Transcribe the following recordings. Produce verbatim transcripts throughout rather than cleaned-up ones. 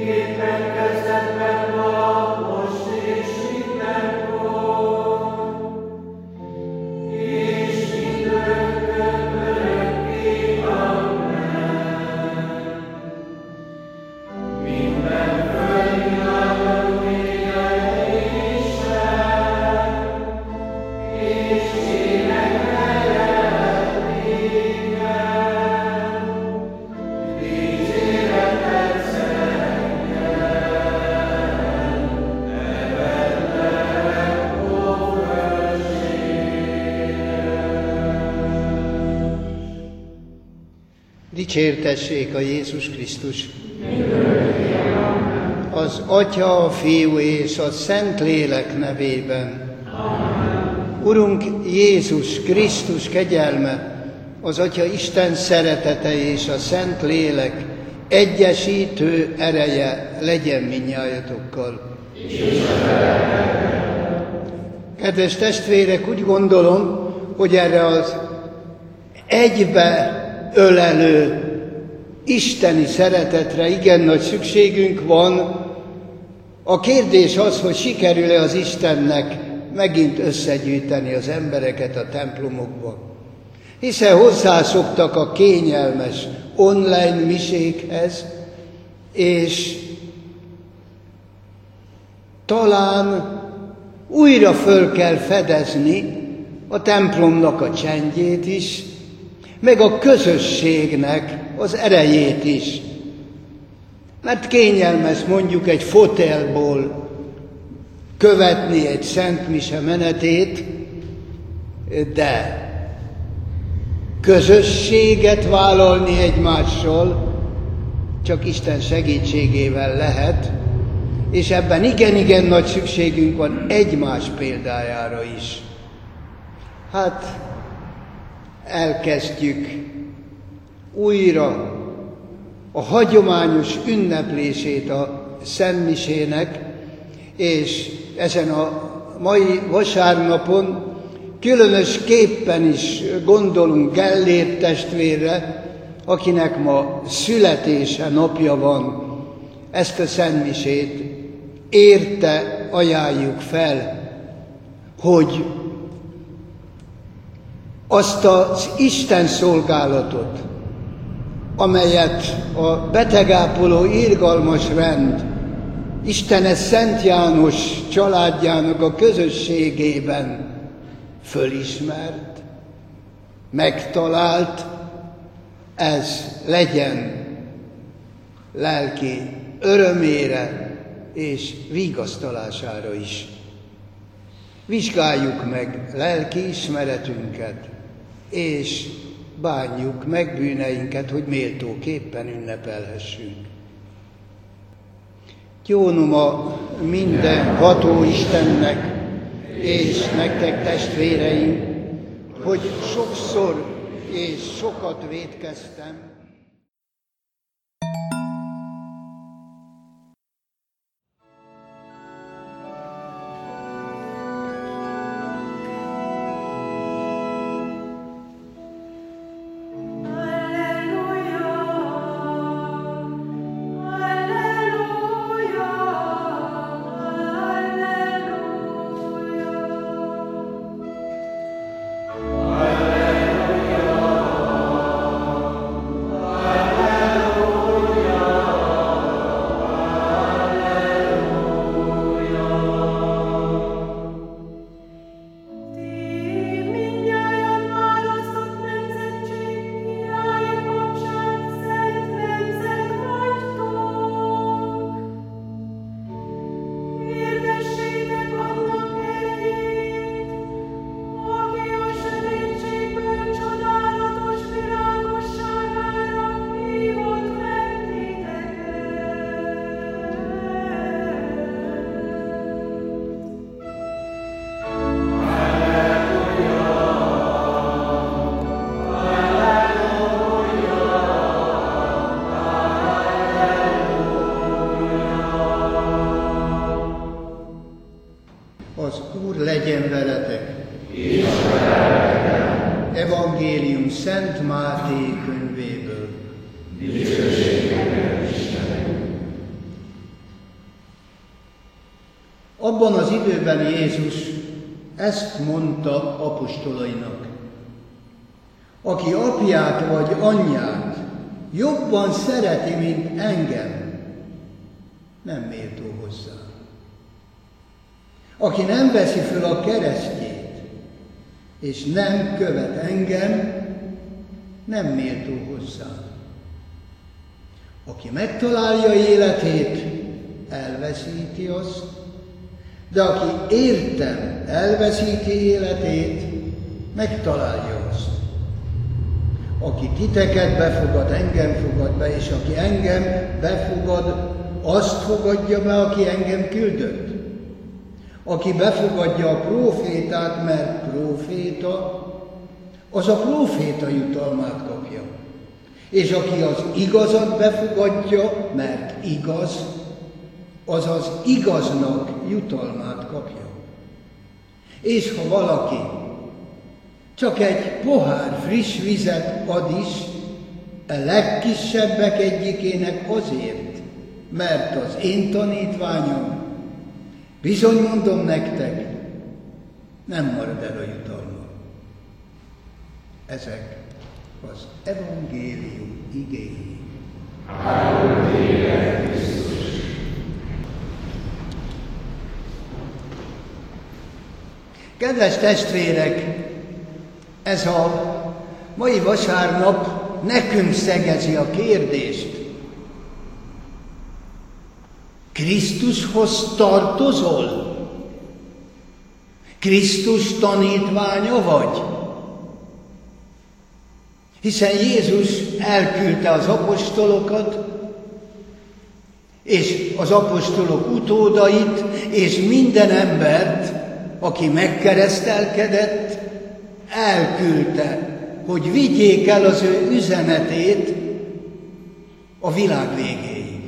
Dicsértessék a Jézus Krisztus! Az Atya, a Fiú és a Szentlélek nevében. Amen. Urunk Jézus Krisztus kegyelme, az Atya Isten szeretete és a Szentlélek egyesítő ereje legyen mindnyájatokkal. Kedves testvérek, úgy gondolom, hogy erre az egybe ölelő isteni szeretetre igen nagy szükségünk van. A kérdés az, hogy sikerül-e az Istennek megint összegyűjteni az embereket a templomokba. Hiszen hozzászoktak a kényelmes online misékhez, és talán újra föl kell fedezni a templomnak a csendjét is, meg a közösségnek az erejét is. Mert kényelmes mondjuk egy fotelból követni egy szent mise menetét, de közösséget vállalni egymással csak Isten segítségével lehet, és ebben igen-igen nagy szükségünk van egymás példájára is. Hát elkezdjük újra a hagyományos ünneplését a szentmisének, és ezen a mai vasárnapon különösképpen is gondolunk Gellért testvérre, akinek ma születése napja van. Ezt a szentmisét érte ajánljuk fel, hogy azt az Isten szolgálatot, amelyet a betegápoló irgalmas rend Istenes Szent János családjának a közösségében fölismert, megtalált, ez legyen lelki örömére és vigasztalására is. Vizsgáljuk meg lelki ismeretünket, és bánjuk meg bűneinket, hogy méltóképpen ünnepelhessünk. Gyónom a minden ható Istennek, és nektek testvéreim, hogy sokszor és sokat vétkeztem, az Úr legyen veletek. És veletek. Evangélium Szent Máté könyvéből. Dicsőség neked, Istenünk. Abban az időben Jézus ezt mondta apostolainak: aki apját vagy anyját jobban szereti, mint engem, nem méltó hozzá. Aki nem veszi föl a keresztjét, és nem követ engem, nem méltó hozzá. Aki megtalálja életét, elveszíti azt, de aki értem elveszíti életét, megtalálja azt. Aki titeket befogad, engem fogad be, és aki engem befogad, azt fogadja be, aki engem küldött. Aki befogadja a prófétát, mert próféta, az a próféta jutalmát kapja. És aki az igazat befogadja, mert igaz, az az igaznak jutalmát kapja. És ha valaki csak egy pohár friss vizet ad is a legkisebbek egyikének azért, mert az én tanítványom, bizony mondom nektek, nem marad el a jutalma. Ezek az evangélium igéi. Halleluja, Krisztus! Kedves testvérek, ez a mai vasárnap nekünk szegezi a kérdést. Krisztushoz tartozol? Krisztus tanítványa vagy? Hiszen Jézus elküldte az apostolokat, és az apostolok utódait, és minden embert, aki megkeresztelkedett, elküldte, hogy vigyék el az ő üzenetét a világ végéig.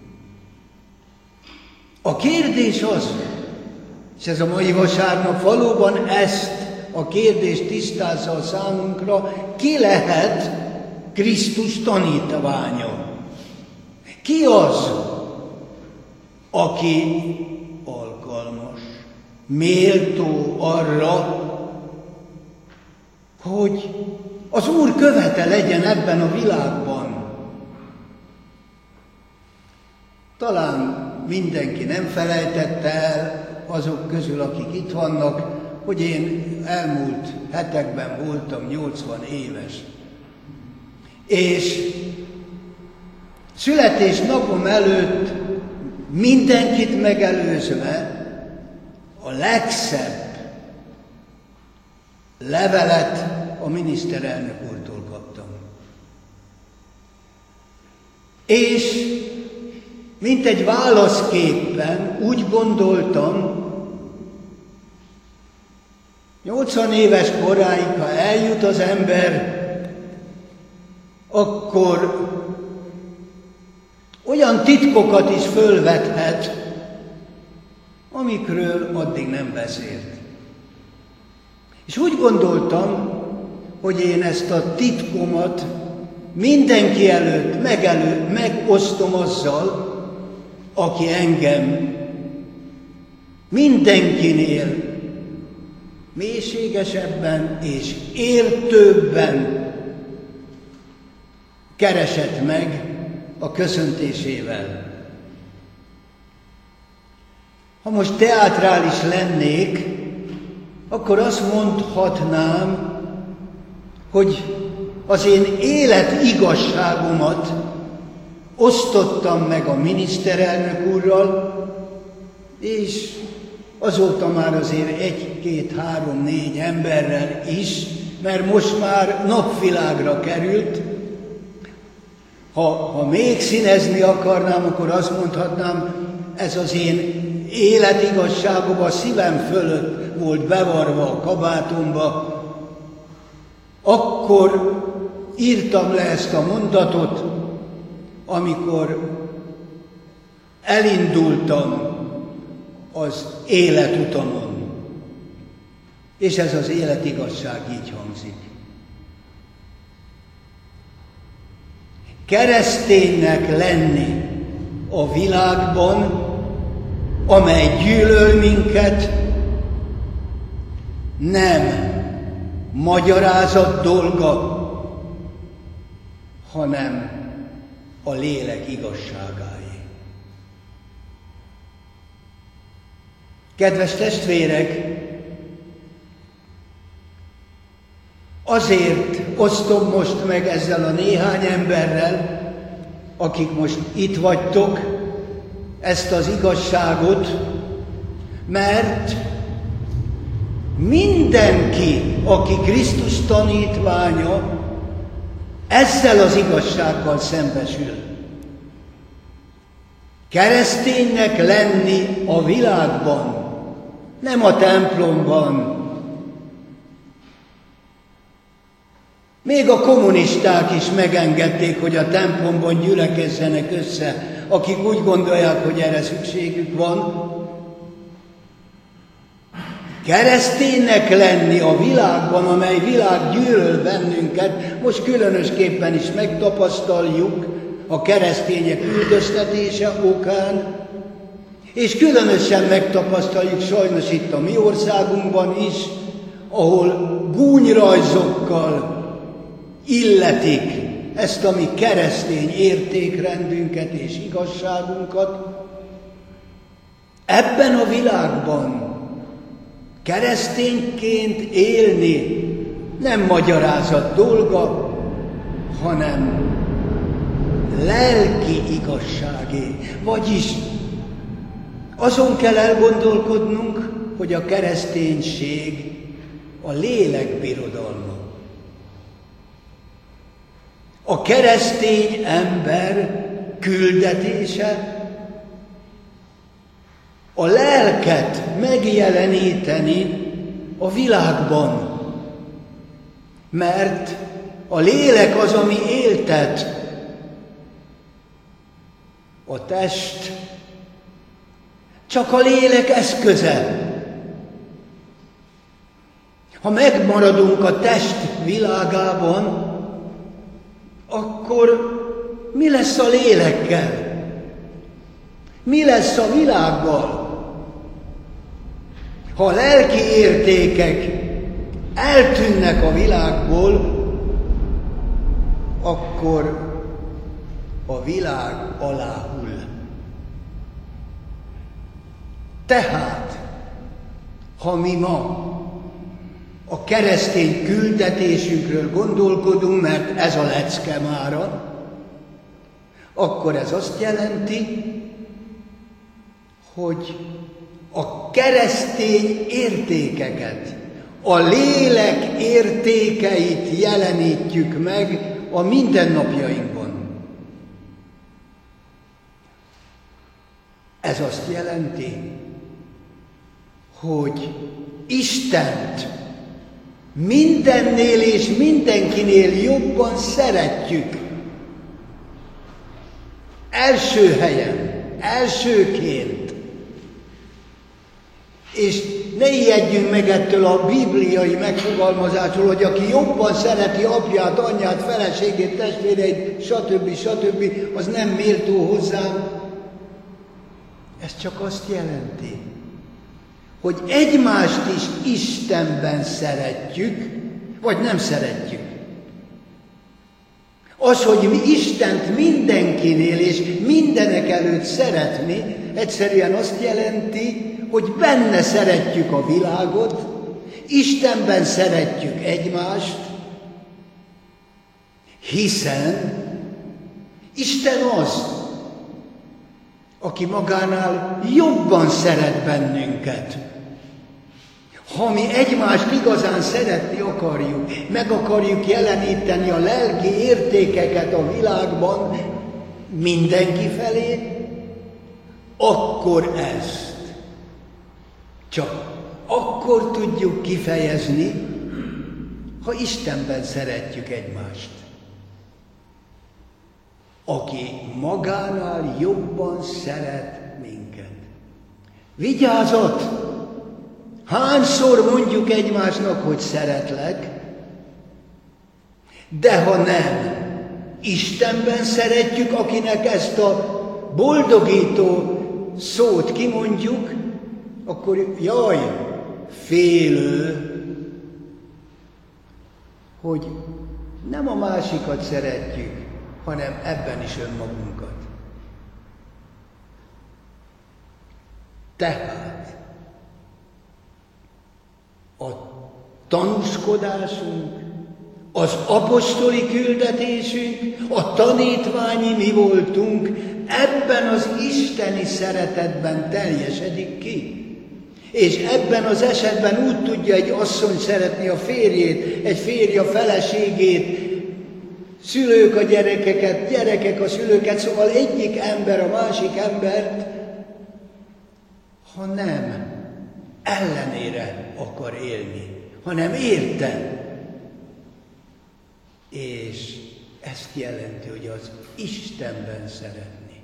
A kérdés az, és ez a mai vasárnap valóban ezt a kérdést tisztázza a számunkra, ki lehet Krisztus tanítványa? Ki az, aki alkalmas, méltó arra, hogy az Úr követe legyen ebben a világban? Talán mindenki nem felejtette el azok közül, akik itt vannak, hogy én elmúlt hetekben voltam nyolcvan éves. És születésnapom előtt mindenkit megelőzve a legszebb levelet a miniszterelnök úrtól kaptam. És mint egy válaszképpen úgy gondoltam, nyolcvan éves koráig, ha eljut az ember, akkor olyan titkokat is fölvethet, amikről addig nem beszélt. És úgy gondoltam, hogy én ezt a titkomat mindenki előtt megelő, megosztom azzal, aki engem mindenkinél mélységesebben és értőbben keresett meg a köszöntésével. Ha most teátrális lennék, akkor azt mondhatnám, hogy az én élet igazságomat osztottam meg a miniszterelnök úrral, és azóta már azért egy, két, három, négy emberrel is, mert most már napvilágra került. Ha, ha még színezni akarnám, akkor azt mondhatnám, ez az én életigasságom a szívem fölött volt bevarva a kabátomba. Akkor írtam le ezt a mondatot, amikor elindultam az életutamon. És ez az életigasság így hangzik. Kereszténynek lenni a világban amely gyűlöl minket, nem magyarázat dolga, hanem a lélek igazságáé. Kedves testvérek, azért osztom most meg ezzel a néhány emberrel, akik most itt vagytok, ezt az igazságot, mert mindenki, aki Krisztus tanítványa, ezzel az igazsággal szembesül. Kereszténynek lenni a világban, nem a templomban. Még a kommunisták is megengedték, hogy a templomban gyülekezzenek össze, akik úgy gondolják, hogy erre szükségük van. Kereszténynek lenni a világban, amely világ gyűlöl bennünket, most különösképpen is megtapasztaljuk a keresztények üldöztetése okán, és különösen megtapasztaljuk sajnos itt a mi országunkban is, ahol gúnyrajzokkal illetik ezt a mi keresztény értékrendünket és igazságunkat. Ebben a világban keresztényként élni nem magyarázat dolga, hanem lelki igazságé. Vagyis azon kell elgondolkodnunk, hogy a kereszténység a lélek birodalma. A keresztény ember küldetése a lelket megjeleníteni a világban, mert a lélek az, ami éltet, a test csak a lélek eszköze. Ha megmaradunk a test világában, akkor mi lesz a lélekkel? Mi lesz a világgal? Ha a lelki értékek eltűnnek a világból, akkor a világ aláhull. Tehát, ha mi ma a keresztény küldetésünkről gondolkodunk, mert ez a lecke mára, akkor ez azt jelenti, hogy a keresztény értékeket, a lélek értékeit jelenítjük meg a mindennapjainkban. Ez azt jelenti, hogy Istent mindennél és mindenkinél jobban szeretjük. Első helyen, elsőként. És ne ijedjünk meg ettől a bibliai megfogalmazásról, hogy aki jobban szereti apját, anyját, feleségét, testvéreit, stb. stb., az nem méltó hozzám. Ez csak azt jelenti, hogy egymást is Istenben szeretjük, vagy nem szeretjük. Az, hogy mi Istent mindenkinél és mindenek előtt szeretni, egyszerűen azt jelenti, hogy benne szeretjük a világot, Istenben szeretjük egymást, hiszen Isten az, aki magánál jobban szeret bennünket. Ha mi egymást igazán szeretni akarjuk, meg akarjuk jeleníteni a lelki értékeket a világban mindenki felé, akkor ezt csak akkor tudjuk kifejezni, ha Istenben szeretjük egymást. Aki magánál jobban szeret minket. Vigyázat! Hányszor mondjuk egymásnak, hogy szeretlek, de ha nem Istenben szeretjük, akinek ezt a boldogító szót kimondjuk, akkor jaj, félő, hogy nem a másikat szeretjük, hanem ebben is önmagunkat. Tehát a tanúskodásunk, az apostoli küldetésünk, a tanítványi mi voltunk, ebben az isteni szeretetben teljesedik ki. És ebben az esetben úgy tudja egy asszony szeretni a férjét, egy férj a feleségét, szülők a gyerekeket, gyerekek a szülőket, szóval egyik ember a másik embert, ha nem ellenére akar élni, hanem érte. És ezt jelenti, hogy az Istenben szeretni.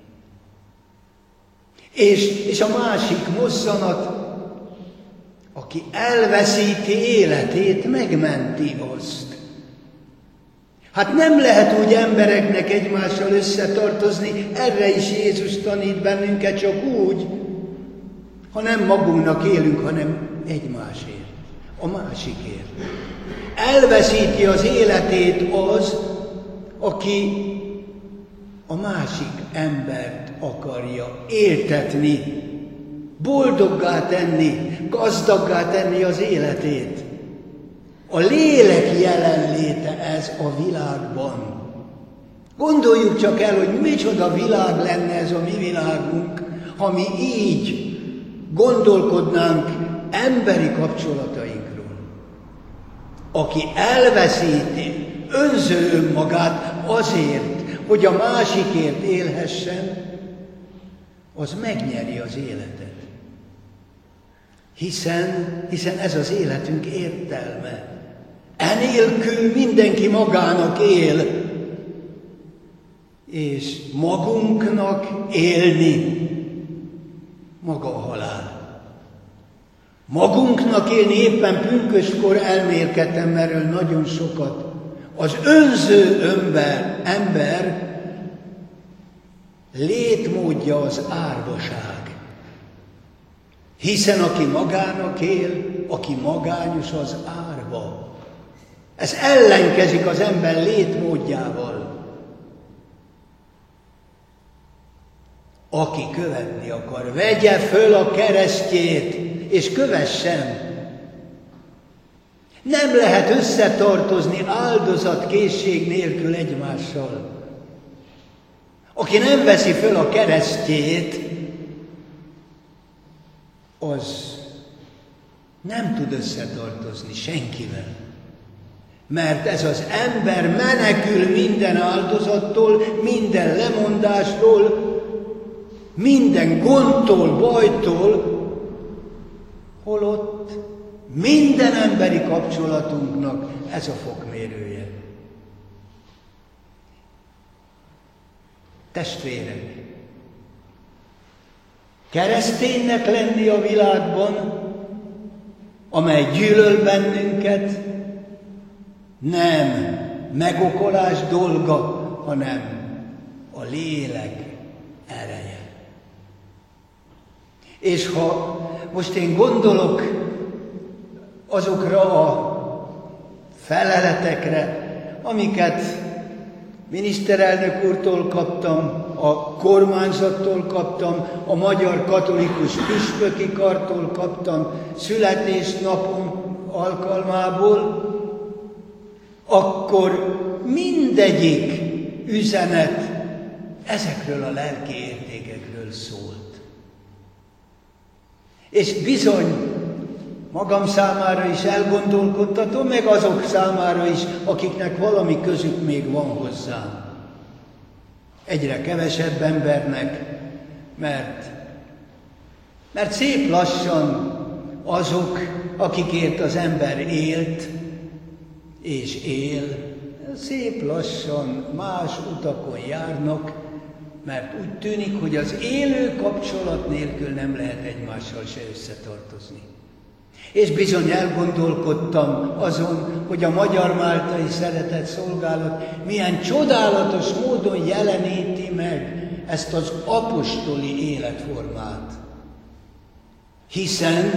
És, és a másik mozzanat, aki elveszíti életét, megmenti azt. Hát nem lehet úgy embereknek egymással összetartozni, erre is Jézus tanít bennünket, csak úgy, ha nem magunknak élünk, hanem egymásért, a másikért. Elveszíti az életét az, aki a másik embert akarja éltetni, boldoggá tenni, gazdaggá tenni az életét. A lélek jelenléte ez a világban. Gondoljuk csak el, hogy micsoda világ lenne ez a mi világunk, ha mi így gondolkodnánk emberi kapcsolatainkról. Aki elveszíti, önző önmagát azért, hogy a másikért élhessen, az megnyeri az életet. Hiszen, hiszen ez az életünk értelme. Enélkül mindenki magának él, és magunknak élni maga a halál. Magunknak élni, éppen pünköstkor elmélkedtem erről nagyon sokat. Az önző ember, ember létmódja az árvaság. Hiszen aki magának él, aki magányos, az árva. Ez ellenkezik az ember létmódjával. Aki követni akar, vegye föl a keresztjét, és kövessen. Nem lehet összetartozni áldozatkészség nélkül egymással. Aki nem veszi föl a keresztjét, az nem tud összetartozni senkivel. Mert ez az ember menekül minden áldozattól, minden lemondástól, minden gondtól, bajtól, holott minden emberi kapcsolatunknak ez a fokmérője. Testvérek, kereszténynek lenni a világban, amely gyűlöl bennünket, nem megokolás dolga, hanem a lélek ereje. És ha most én gondolok azokra a feleletekre, amiket miniszterelnök úrtól kaptam, a kormányzattól kaptam, a Magyar Katolikus Püspöki Kartól kaptam születésnapom alkalmából, akkor mindegyik üzenet ezekről a lelki értékekről szólt. És bizony, magam számára is elgondolkodtatom, meg azok számára is, akiknek valami közük még van hozzám. Egyre kevesebb embernek, mert, mert szép lassan azok, akikért az ember élt és él, szép lassan más utakon járnak, mert úgy tűnik, hogy az élő kapcsolat nélkül nem lehet egymással se összetartozni. És bizony elgondolkodtam azon, hogy a Magyar Máltai Szeretett Szolgálat milyen csodálatos módon jeleníti meg ezt az apostoli életformát. Hiszen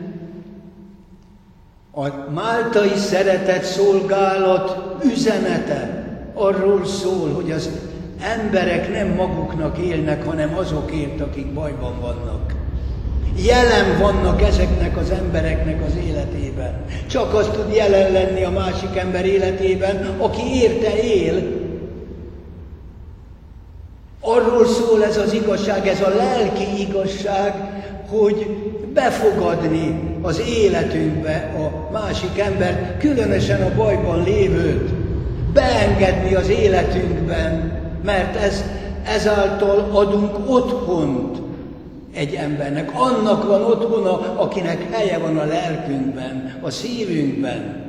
a máltai szeretet szolgálat üzenete arról szól, hogy az emberek nem maguknak élnek, hanem azokért, akik bajban vannak. Jelen vannak ezeknek az embereknek az életében. Csak az tud jelen lenni a másik ember életében, aki érte él. Arról szól ez az igazság, ez a lelki igazság, hogy befogadni az életünkbe a másik embert, különösen a bajban lévőt, beengedni az életünkben, mert ez, ezáltal adunk otthont egy embernek. Annak van otthona, akinek helye van a lelkünkben, a szívünkben.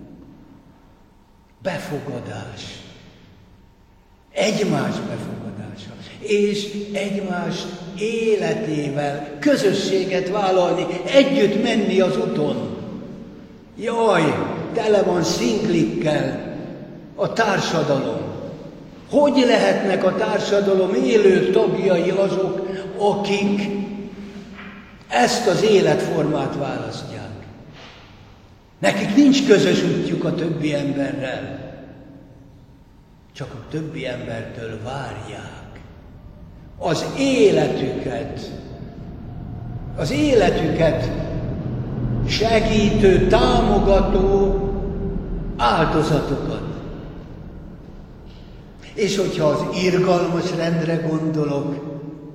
Befogadás. Egymás befogadása. És egymás életével közösséget vállalni, együtt menni az úton. Jaj, tele van szinglikkel a társadalom. Hogy lehetnek a társadalom élő tagjai azok, akik ezt az életformát választják? Nekik nincs közös útjuk a többi emberrel, csak a többi embertől várják az életüket, az életüket segítő, támogató áldozatokat. És hogyha az irgalmas rendre gondolok,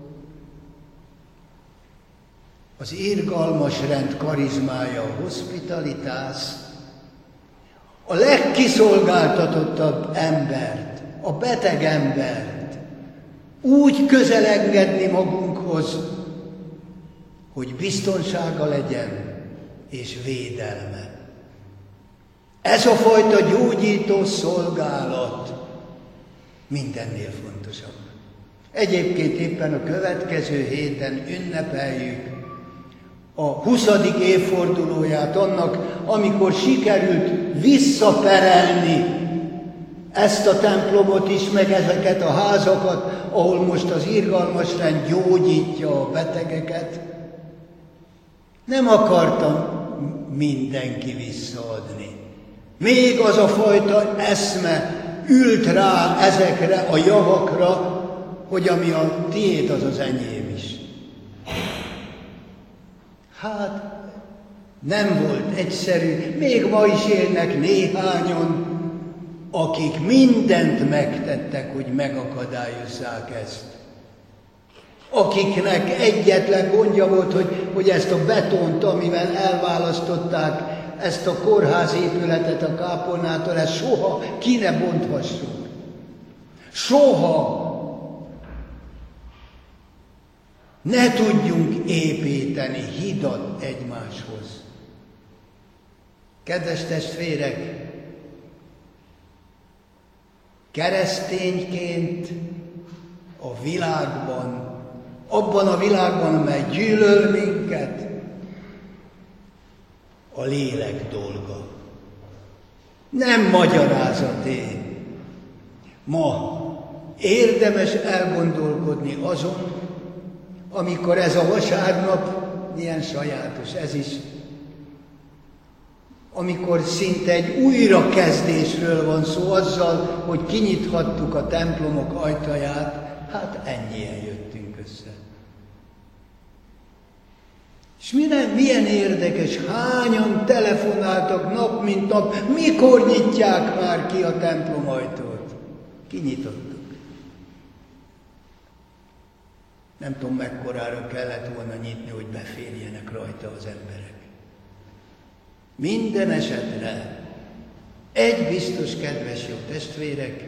az irgalmas rend karizmája a hospitalitás, a legkiszolgáltatottabb embert, a beteg embert úgy közel engedni magunkhoz, hogy biztonsága legyen és védelme. Ez a fajta gyógyító szolgálat mindennél fontosabb. Egyébként éppen a következő héten ünnepeljük a huszadik évfordulóját annak, amikor sikerült visszaperelni ezt a templomot is, meg ezeket a házakat, ahol most az irgalmas rend gyógyítja a betegeket. Nem akartam mindenki visszaadni. Még az a fajta eszme ült rá ezekre a javakra, hogy ami a tiéd, az az enyém is. Hát nem volt egyszerű, még ma is élnek néhányan, akik mindent megtettek, hogy megakadályozzák ezt. Akiknek egyetlen gondja volt, hogy, hogy ezt a betont, amivel elválasztották ezt a kórházépületet a kápolnától, ezt soha ki ne bonthassuk. Soha ne tudjunk építeni hidat egymáshoz. Kedves testvérek, keresztényként a világban, abban a világban, amely gyűlöl minket, a lélek dolga. Nem magyarázaté. Ma érdemes elgondolkodni azon, amikor ez a vasárnap, milyen sajátos ez is, amikor szinte egy újrakezdésről van szó azzal, hogy kinyithattuk a templomok ajtaját, hát ennyien jöttünk össze. És milyen, milyen érdekes, hányan telefonáltak nap mint nap, mikor nyitják már ki a templom ajtót? Kinyitottuk. Nem tudom, mekkorára kellett volna nyitni, hogy beférjenek rajta az emberek. Minden esetre egy biztos, kedves jó testvérek,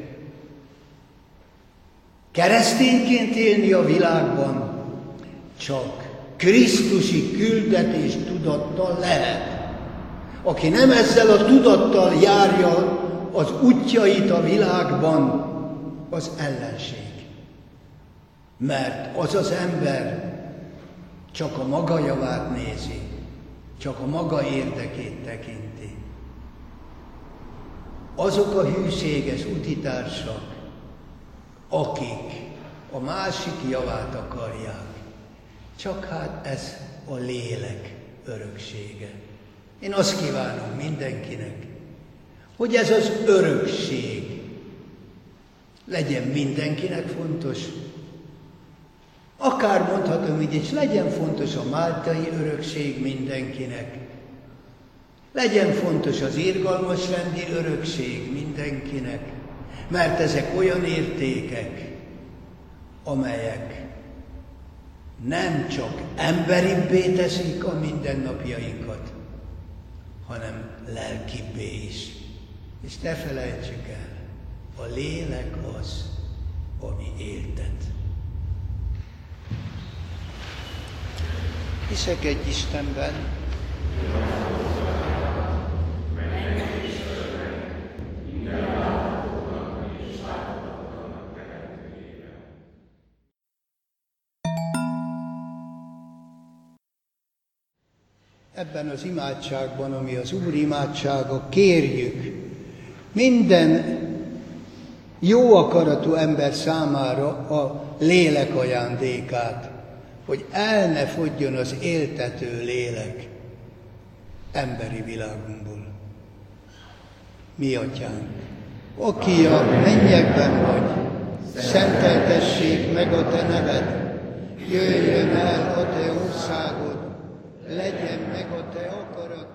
keresztényként élni a világban csak krisztusi küldetés tudattal lehet. Aki nem ezzel a tudattal járja az útjait a világban, az ellenség. Mert az az ember csak a maga javát nézi, csak a maga érdekét tekinti. Azok a hűséges utitársak, akik a másik javát akarják. Csak hát ez a lélek öröksége. Én azt kívánom mindenkinek, hogy ez az örökség legyen mindenkinek fontos. Akár mondhatom így, és legyen fontos a máltai örökség mindenkinek. Legyen fontos az irgalmas rendi örökség mindenkinek, mert ezek olyan értékek, amelyek nem csak emberibbé teszik a mindennapjainkat, hanem lelkibbé is. És ne felejtsük el, a lélek az, ami éltet. Hiszek egy Istenben, ebben az imádságban, ami az Úr imádsága, kérjük minden jó akaratú ember számára a lélek ajándékát, hogy el ne fogyjon az éltető lélek emberi világunkból. Mi Atyánk, aki a mennyekben vagy, szenteltessék meg a te neved, jöjjön el a te országod, legyen meg a te akaratod.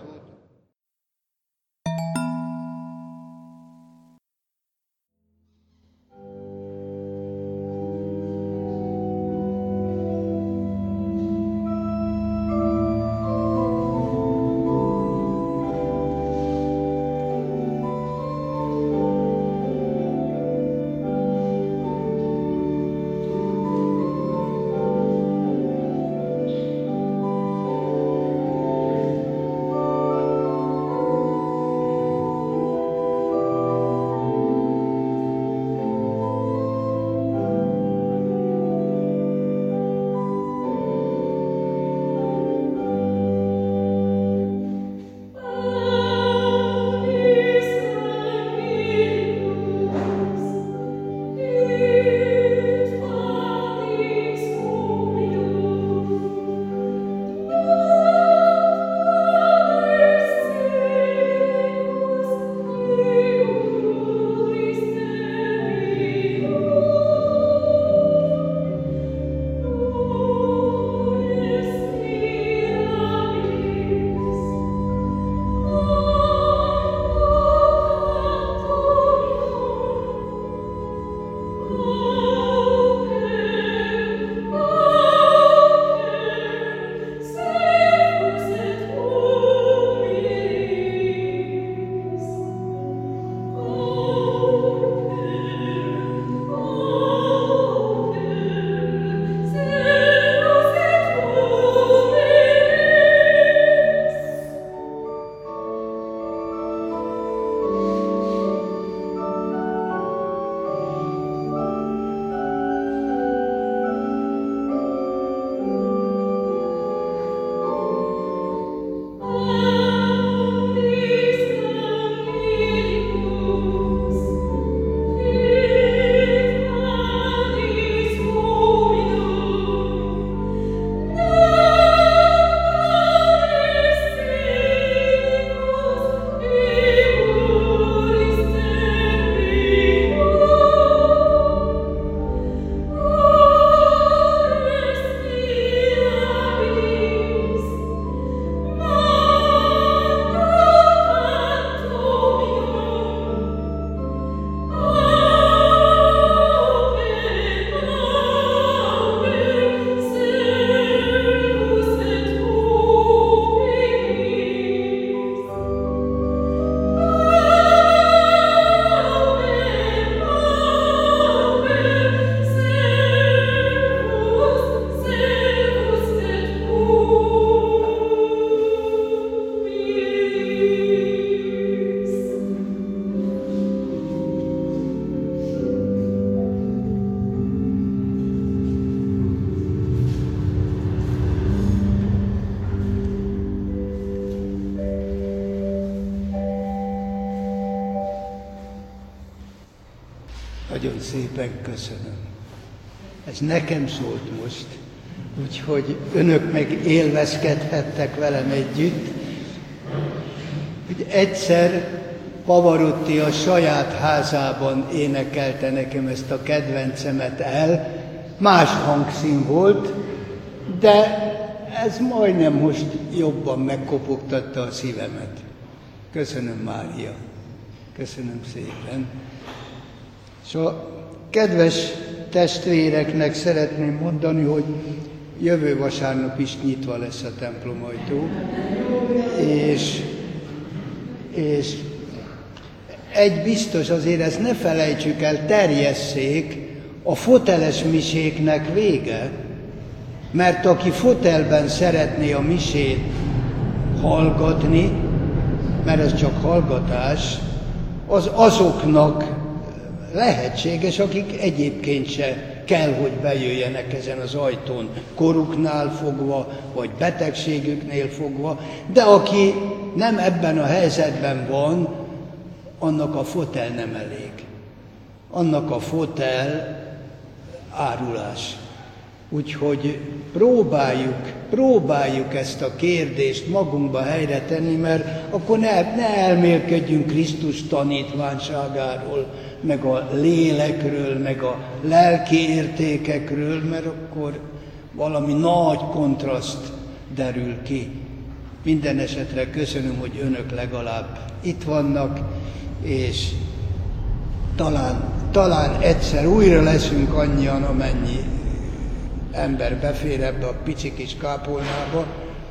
Nagyon szépen köszönöm. Ez nekem szólt most, úgyhogy önök meg élvezkedhettek velem együtt. Hogy egyszer Pavarotti a saját házában énekelte nekem ezt a kedvencemet el, más hangszín volt, de ez majdnem most jobban megkopogtatta a szívemet. Köszönöm, Mária. Köszönöm szépen. És a kedves testvéreknek szeretném mondani, hogy jövő vasárnap is nyitva lesz a templomajtó, és, és egy biztos, azért ezt ne felejtsük el, terjesszék, a foteles miséknek vége, mert aki fotelben szeretné a misét hallgatni, mert ez csak hallgatás, az azoknak lehetséges, akik egyébként se kell, hogy bejöjjenek ezen az ajtón, koruknál fogva, vagy betegségüknél fogva, de aki nem ebben a helyzetben van, annak a fotel nem elég. Annak a fotel árulás. Úgyhogy próbáljuk, próbáljuk ezt a kérdést magunkba helyre tenni, mert akkor ne, ne elmélkedjünk Krisztus tanítványságáról, meg a lélekről, meg a lelki értékekről, mert akkor valami nagy kontraszt derül ki. Minden esetre köszönöm, hogy önök legalább itt vannak, és talán, talán egyszer újra leszünk annyian, amennyi ember befér ebbe a pici kis kápolnába.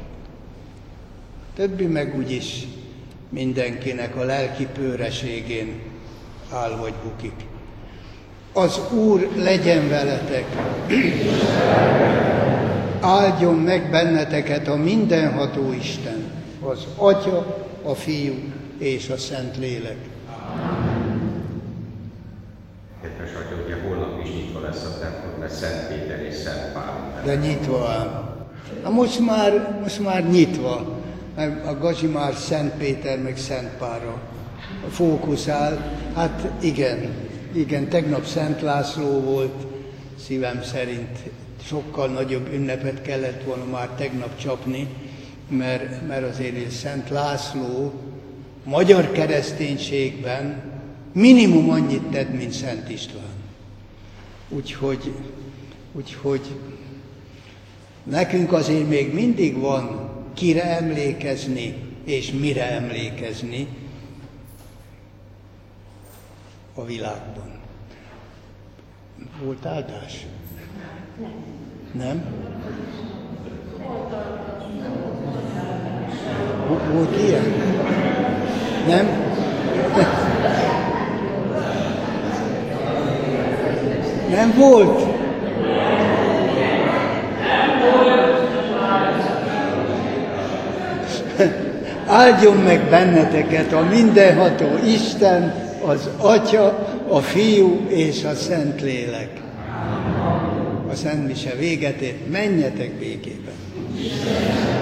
Többi meg úgyis mindenkinek a lelki pőreségén áll vagy bukik. Az Úr legyen veletek! Áldjon meg benneteket a mindenható Isten, az Atya, a Fiú és a Szentlélek. Kedves Atya, ugye holnap is nyitva lesz a templom, mert Szent Péter és Szent Pál. De nyitva áll. Na most már, most már nyitva, mert a Gazi már Szent Péter meg Szent Pálra fókuszál. Hát igen, igen, tegnap Szent László volt, szívem szerint sokkal nagyobb ünnepet kellett volna már tegnap csapni, mert, mert azért Szent László magyar kereszténységben minimum annyit tett, mint Szent István. Úgyhogy, úgyhogy nekünk azért még mindig van kire emlékezni, és mire emlékezni a világban. Volt áldás? Nem? Volt ilyen? Nem? Nem volt? Áldjon meg benneteket a mindenható Isten, az Atya, a Fiú és a Szentlélek. A Szent Mise véget ért, menjetek békében!